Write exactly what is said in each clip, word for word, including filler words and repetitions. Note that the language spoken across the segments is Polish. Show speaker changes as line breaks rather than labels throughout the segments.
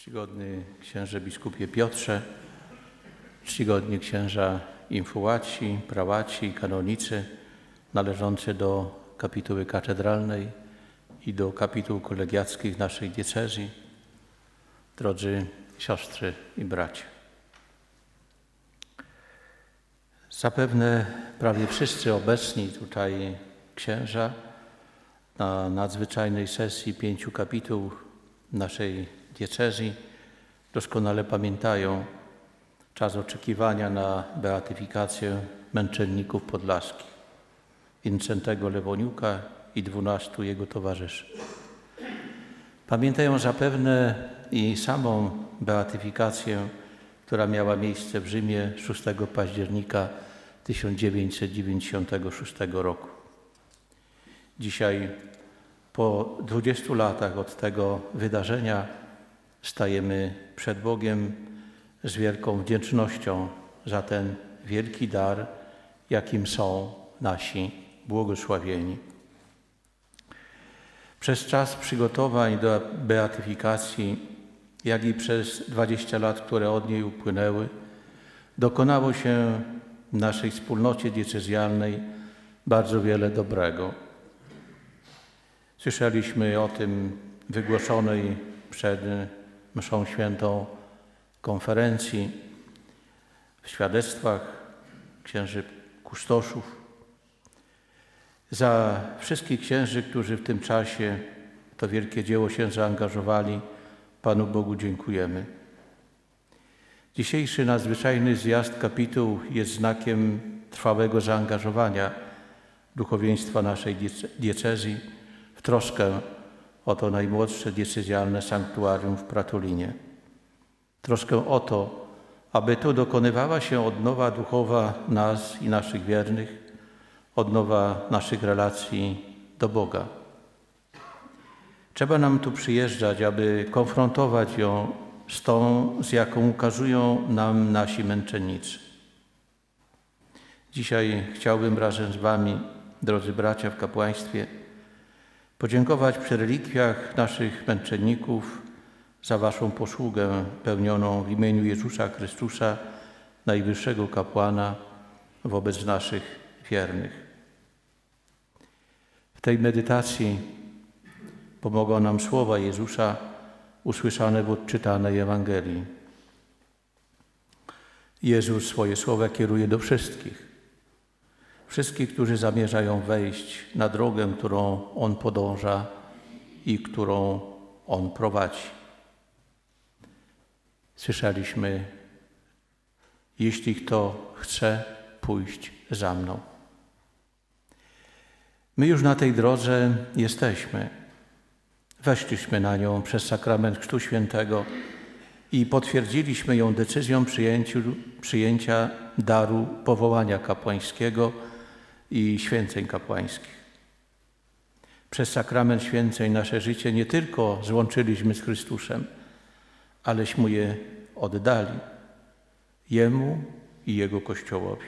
Czcigodny księże biskupie Piotrze, czcigodni księża infułaci, prałaci i kanonicy należący do kapituły katedralnej i do kapituł kolegiackich naszej diecezji, drodzy siostry i bracia. Zapewne prawie wszyscy obecni tutaj księża na nadzwyczajnej sesji pięciu kapituł naszej diecezji doskonale pamiętają czas oczekiwania na beatyfikację męczenników podlaskich, Wincentego Lewoniuka i dwunastu jego towarzyszy. Pamiętają zapewne i samą beatyfikację, która miała miejsce w Rzymie szóstego października tysiąc dziewięćset dziewięćdziesiątego szóstego roku. Dzisiaj, po dwudziestu latach od tego wydarzenia, stajemy przed Bogiem z wielką wdzięcznością za ten wielki dar, jakim są nasi błogosławieni. Przez czas przygotowań do beatyfikacji, jak i przez dwadzieścia lat, które od niej upłynęły, dokonało się w naszej wspólnocie diecezjalnej bardzo wiele dobrego. Słyszeliśmy o tym wygłoszonej przed mszą świętą konferencji, w świadectwach księży kustoszów. Za wszystkich księży, którzy w tym czasie w to wielkie dzieło się zaangażowali, Panu Bogu dziękujemy. Dzisiejszy nadzwyczajny zjazd kapituł jest znakiem trwałego zaangażowania duchowieństwa naszej diecezji w troskę o to najmłodsze diecezjalne sanktuarium w Pratulinie. Troskę o to, aby tu dokonywała się odnowa duchowa nas i naszych wiernych, odnowa naszych relacji do Boga. Trzeba nam tu przyjeżdżać, aby konfrontować ją z tą, z jaką ukazują nam nasi męczennicy. Dzisiaj chciałbym razem z wami, drodzy bracia w kapłaństwie, podziękować przy relikwiach naszych męczenników za waszą posługę pełnioną w imieniu Jezusa Chrystusa, najwyższego kapłana, wobec naszych wiernych. W tej medytacji pomogą nam słowa Jezusa usłyszane w odczytanej Ewangelii. Jezus swoje słowa kieruje do wszystkich. Wszystkich, którzy zamierzają wejść na drogę, którą On podąża i którą On prowadzi. Słyszeliśmy: jeśli kto chce pójść za mną. My już na tej drodze jesteśmy. Weszliśmy na nią przez sakrament Chrztu Świętego i potwierdziliśmy ją decyzją przyjęciu, przyjęcia daru powołania kapłańskiego i święceń kapłańskich. Przez sakrament święceń nasze życie nie tylko złączyliśmy z Chrystusem, aleśmy je oddali Jemu i Jego Kościołowi.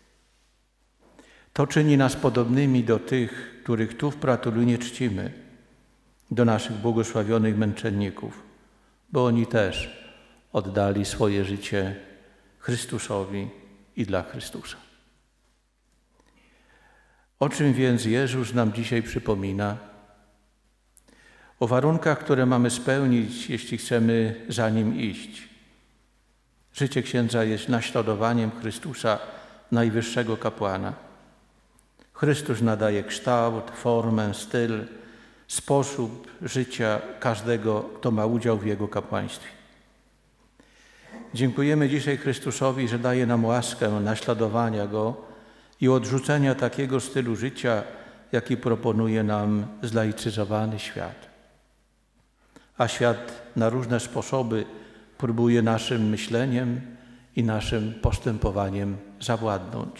To czyni nas podobnymi do tych, których tu w Pratulinie czcimy, do naszych błogosławionych męczenników, bo oni też oddali swoje życie Chrystusowi i dla Chrystusa. O czym więc Jezus nam dzisiaj przypomina? O warunkach, które mamy spełnić, jeśli chcemy za Nim iść. Życie księdza jest naśladowaniem Chrystusa, najwyższego kapłana. Chrystus nadaje kształt, formę, styl, sposób życia każdego, kto ma udział w Jego kapłaństwie. Dziękujemy dzisiaj Chrystusowi, że daje nam łaskę naśladowania Go i odrzucenia takiego stylu życia, jaki proponuje nam zlaicyzowany świat. A świat na różne sposoby próbuje naszym myśleniem i naszym postępowaniem zawładnąć.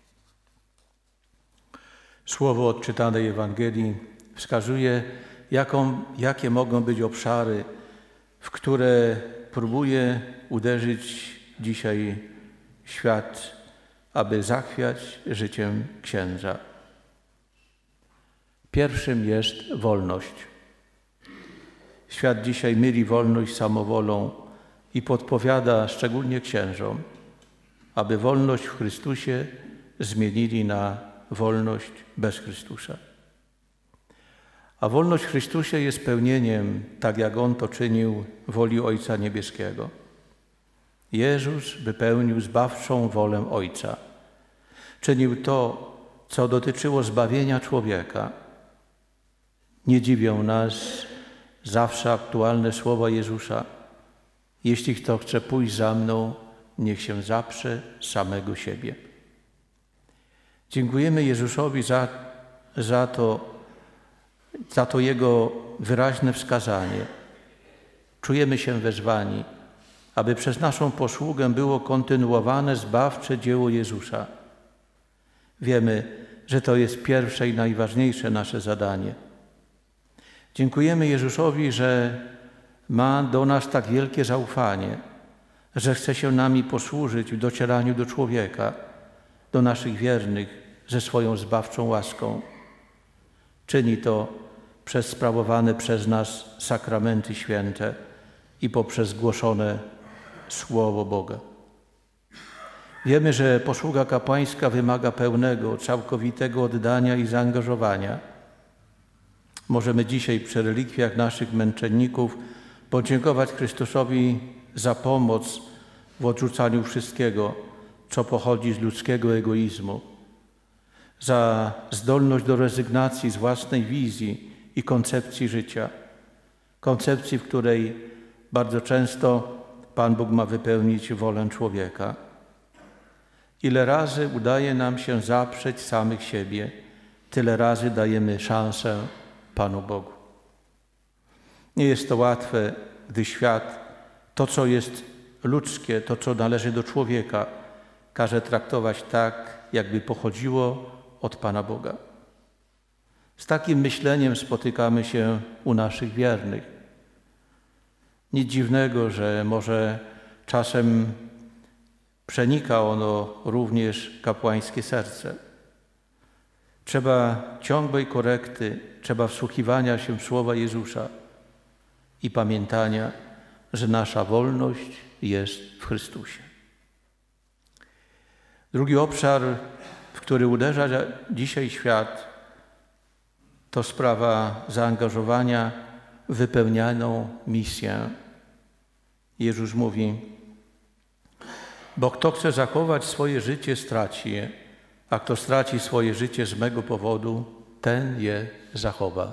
Słowo odczytanej Ewangelii wskazuje, jaką, jakie mogą być obszary, w które próbuje uderzyć dzisiaj świat, aby zachwiać życiem księdza. Pierwszym jest wolność. Świat dzisiaj myli wolność z samowolą i podpowiada szczególnie księżom, aby wolność w Chrystusie zmienili na wolność bez Chrystusa. A wolność w Chrystusie jest pełnieniem, tak jak On to czynił, woli Ojca Niebieskiego. Jezus wypełnił zbawczą wolę Ojca. Czynił to, co dotyczyło zbawienia człowieka. Nie dziwią nas zawsze aktualne słowa Jezusa: jeśli kto chce pójść za mną, niech się zaprze samego siebie. Dziękujemy Jezusowi za, za, to, za to Jego wyraźne wskazanie. Czujemy się wezwani, aby przez naszą posługę było kontynuowane zbawcze dzieło Jezusa. Wiemy, że to jest pierwsze i najważniejsze nasze zadanie. Dziękujemy Jezusowi, że ma do nas tak wielkie zaufanie, że chce się nami posłużyć w docieraniu do człowieka, do naszych wiernych ze swoją zbawczą łaską. Czyni to przez sprawowane przez nas sakramenty święte i poprzez głoszone Słowo Boga. Wiemy, że posługa kapłańska wymaga pełnego, całkowitego oddania i zaangażowania. Możemy dzisiaj przy relikwiach naszych męczenników podziękować Chrystusowi za pomoc w odrzucaniu wszystkiego, co pochodzi z ludzkiego egoizmu, za zdolność do rezygnacji z własnej wizji i koncepcji życia, koncepcji, w której bardzo często Pan Bóg ma wypełnić wolę człowieka. Ile razy udaje nam się zaprzeć samych siebie, tyle razy dajemy szansę Panu Bogu. Nie jest to łatwe, gdy świat to, co jest ludzkie, to, co należy do człowieka, każe traktować tak, jakby pochodziło od Pana Boga. Z takim myśleniem spotykamy się u naszych wiernych. Nic dziwnego, że może czasem przenika ono również kapłańskie serce. Trzeba ciągłej korekty, trzeba wsłuchiwania się w słowa Jezusa i pamiętania, że nasza wolność jest w Chrystusie. Drugi obszar, w który uderza dzisiaj świat, to sprawa zaangażowania w wypełnianą misję. Jezus mówi: bo kto chce zachować swoje życie, straci je, a kto straci swoje życie z mego powodu, ten je zachowa.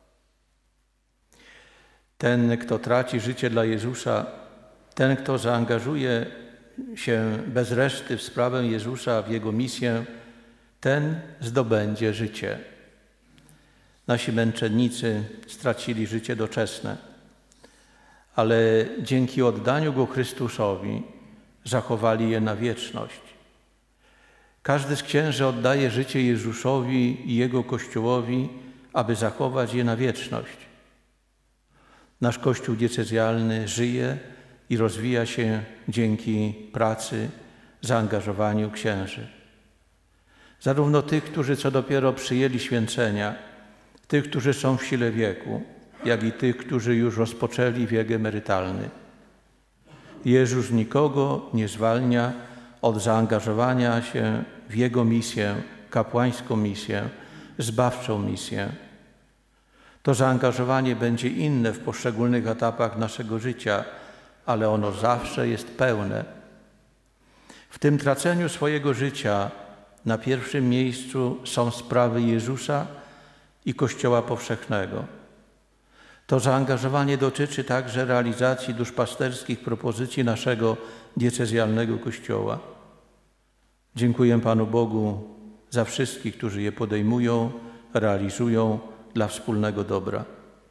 Ten, kto traci życie dla Jezusa, ten, kto zaangażuje się bez reszty w sprawę Jezusa, w Jego misję, ten zdobędzie życie. Nasi męczennicy stracili życie doczesne, ale dzięki oddaniu go Chrystusowi zachowali je na wieczność. Każdy z księży oddaje życie Jezusowi i Jego Kościołowi, aby zachować je na wieczność. Nasz Kościół diecezjalny żyje i rozwija się dzięki pracy, zaangażowaniu księży. Zarówno tych, którzy co dopiero przyjęli święcenia, tych, którzy są w sile wieku, jak i tych, którzy już rozpoczęli wiek emerytalny. Jezus nikogo nie zwalnia od zaangażowania się w Jego misję, kapłańską misję, zbawczą misję. To zaangażowanie będzie inne w poszczególnych etapach naszego życia, ale ono zawsze jest pełne. W tym traceniu swojego życia na pierwszym miejscu są sprawy Jezusa i Kościoła powszechnego. To zaangażowanie dotyczy także realizacji duszpasterskich propozycji naszego diecezjalnego Kościoła. Dziękuję Panu Bogu za wszystkich, którzy je podejmują, realizują dla wspólnego dobra.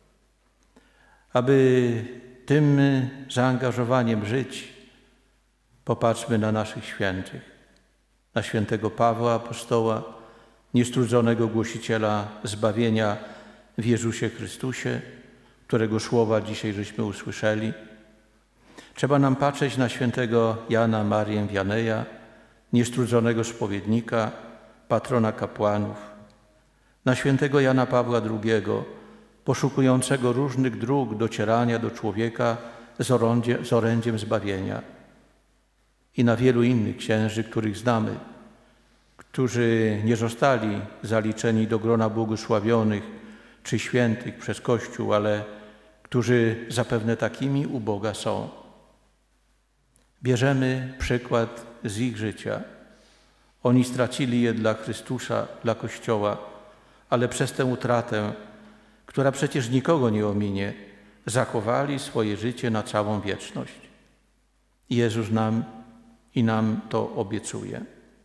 Aby tym zaangażowaniem żyć, popatrzmy na naszych świętych, na świętego Pawła apostoła, niestrudzonego głosiciela zbawienia w Jezusie Chrystusie, którego słowa dzisiaj żeśmy usłyszeli. Trzeba nam patrzeć na świętego Jana Marię Wianeja, niestrudzonego spowiednika, patrona kapłanów, na świętego Jana Pawła drugiego, poszukującego różnych dróg docierania do człowieka z, orędzie, z orędziem zbawienia. I na wielu innych księży, których znamy, którzy nie zostali zaliczeni do grona błogosławionych czy świętych przez Kościół, ale którzy zapewne takimi u Boga są. Bierzemy przykład z ich życia. Oni stracili je dla Chrystusa, dla Kościoła, ale przez tę utratę, która przecież nikogo nie ominie, zachowali swoje życie na całą wieczność. Jezus nam i nam to obiecuje.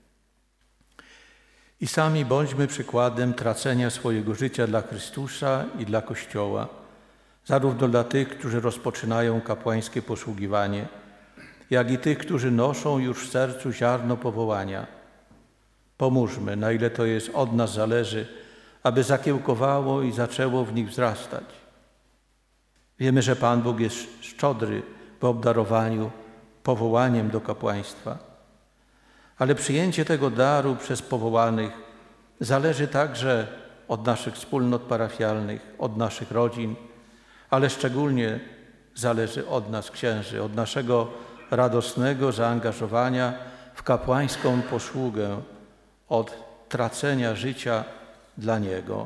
I sami bądźmy przykładem tracenia swojego życia dla Chrystusa i dla Kościoła, zarówno dla tych, którzy rozpoczynają kapłańskie posługiwanie, jak i tych, którzy noszą już w sercu ziarno powołania. Pomóżmy, na ile to jest od nas zależy, aby zakiełkowało i zaczęło w nich wzrastać. Wiemy, że Pan Bóg jest szczodry w obdarowaniu powołaniem do kapłaństwa, ale przyjęcie tego daru przez powołanych zależy także od naszych wspólnot parafialnych, od naszych rodzin, ale szczególnie zależy od nas, księży, od naszego radosnego zaangażowania w kapłańską posługę, od tracenia życia dla Niego.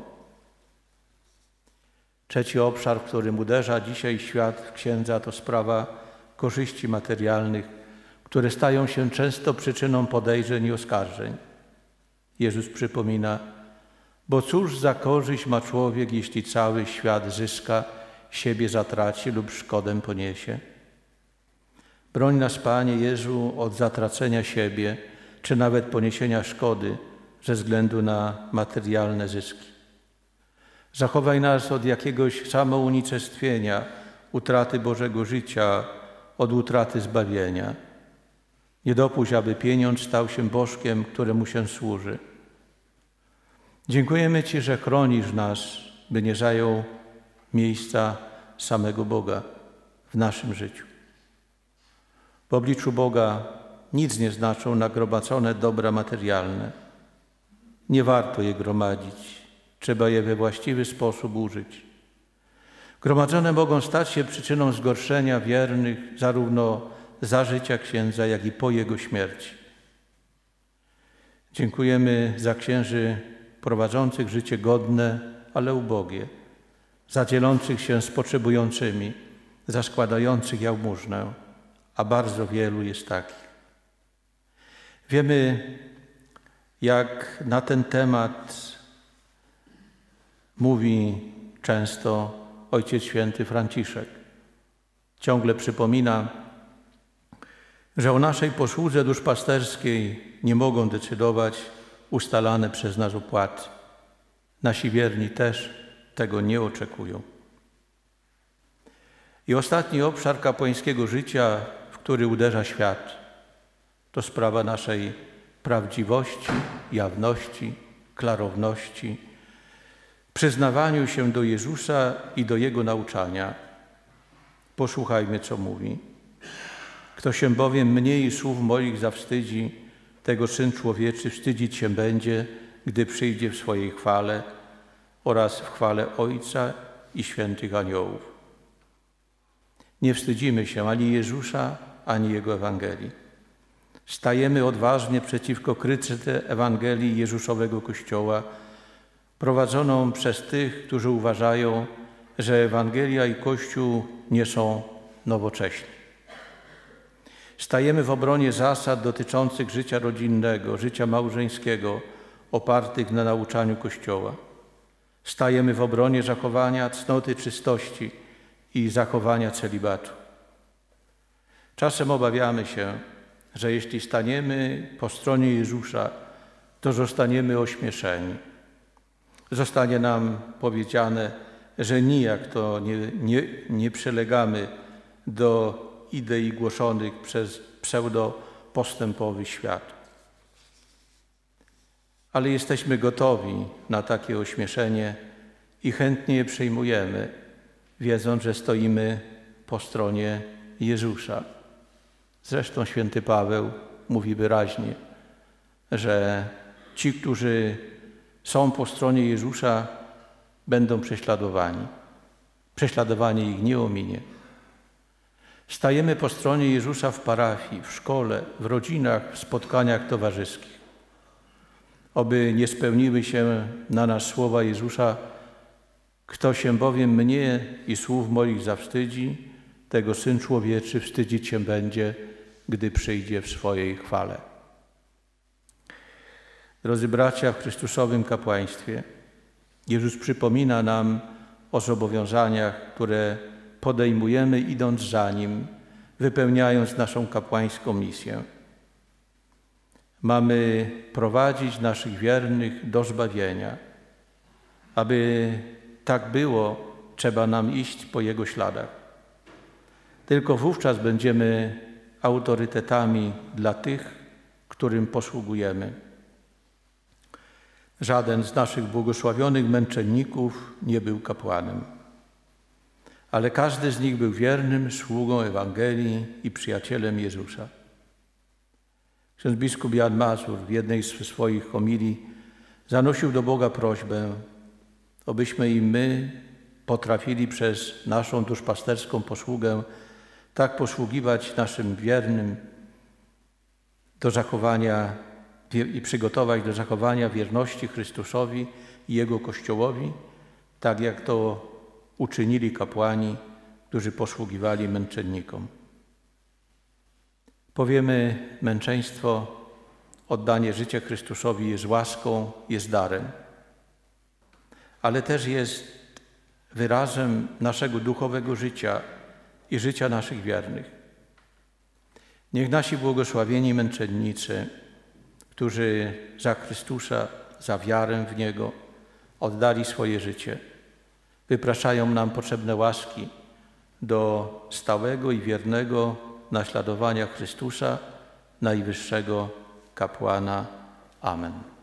Trzeci obszar, w którym uderza dzisiaj świat w księdza, to sprawa korzyści materialnych, które stają się często przyczyną podejrzeń i oskarżeń. Jezus przypomina, bo cóż za korzyść ma człowiek, jeśli cały świat zyska, siebie zatraci lub szkodę poniesie. Broń nas, Panie Jezu, od zatracenia siebie, czy nawet poniesienia szkody ze względu na materialne zyski. Zachowaj nas od jakiegoś samounicestwienia, utraty Bożego życia, od utraty zbawienia. Nie dopuść, aby pieniądz stał się bożkiem, któremu się służy. Dziękujemy Ci, że chronisz nas, by nie zajął miejsca samego Boga w naszym życiu. W obliczu Boga nic nie znaczą nagromadzone dobra materialne. Nie warto je gromadzić, trzeba je we właściwy sposób użyć. Gromadzone mogą stać się przyczyną zgorszenia wiernych zarówno za życia księdza, jak i po jego śmierci. Dziękujemy za księży prowadzących życie godne, ale ubogie, za dzielących się z potrzebującymi, za składających jałmużnę, a bardzo wielu jest takich. Wiemy, jak na ten temat mówi często Ojciec Święty Franciszek. Ciągle przypomina, że o naszej posłudze duszpasterskiej nie mogą decydować ustalane przez nas opłaty. Nasi wierni też tego nie oczekują. I ostatni obszar kapłańskiego życia, w który uderza świat, to sprawa naszej prawdziwości, jawności, klarowności, przyznawaniu się do Jezusa i do Jego nauczania. Posłuchajmy, co mówi. Kto się bowiem mniej słów moich zawstydzi, tego Syn Człowieczy wstydzić się będzie, gdy przyjdzie w swojej chwale oraz w chwale Ojca i świętych aniołów. Nie wstydzimy się ani Jezusa, ani Jego Ewangelii. Stajemy odważnie przeciwko krytyce Ewangelii Jezusowego Kościoła, prowadzoną przez tych, którzy uważają, że Ewangelia i Kościół nie są nowocześni. Stajemy w obronie zasad dotyczących życia rodzinnego, życia małżeńskiego, opartych na nauczaniu Kościoła. Stajemy w obronie zachowania cnoty czystości i zachowania celibatu. Czasem obawiamy się, że jeśli staniemy po stronie Jezusa, to zostaniemy ośmieszeni. Zostanie nam powiedziane, że nijak to nie, nie, nie przylegamy do idei głoszonych przez pseudopostępowy świat. Ale jesteśmy gotowi na takie ośmieszenie i chętnie je przyjmujemy, wiedząc, że stoimy po stronie Jezusa. Zresztą święty Paweł mówi wyraźnie, że ci, którzy są po stronie Jezusa, będą prześladowani. Prześladowanie ich nie ominie. Stajemy po stronie Jezusa w parafii, w szkole, w rodzinach, w spotkaniach towarzyskich. Oby nie spełniły się na nas słowa Jezusa: kto się bowiem mnie i słów moich zawstydzi, tego Syn Człowieczy wstydzić się będzie, gdy przyjdzie w swojej chwale. Drodzy bracia w Chrystusowym kapłaństwie, Jezus przypomina nam o zobowiązaniach, które podejmujemy, idąc za Nim, wypełniając naszą kapłańską misję. Mamy prowadzić naszych wiernych do zbawienia. Aby tak było, trzeba nam iść po Jego śladach. Tylko wówczas będziemy autorytetami dla tych, którym posługujemy. Żaden z naszych błogosławionych męczenników nie był kapłanem, ale każdy z nich był wiernym sługą Ewangelii i przyjacielem Jezusa. Ksiądz biskup Jan Mazur w jednej z swoich homilii zanosił do Boga prośbę, abyśmy i my potrafili przez naszą duszpasterską posługę tak posługiwać naszym wiernym do zachowania i przygotować do zachowania wierności Chrystusowi i Jego Kościołowi, tak jak to uczynili kapłani, którzy posługiwali męczennikom. Powiemy, męczeństwo, oddanie życia Chrystusowi jest łaską, jest darem, ale też jest wyrazem naszego duchowego życia i życia naszych wiernych. Niech nasi błogosławieni męczennicy, którzy za Chrystusa, za wiarę w Niego oddali swoje życie, wypraszają nam potrzebne łaski do stałego i wiernego naśladowania Chrystusa, najwyższego kapłana. Amen.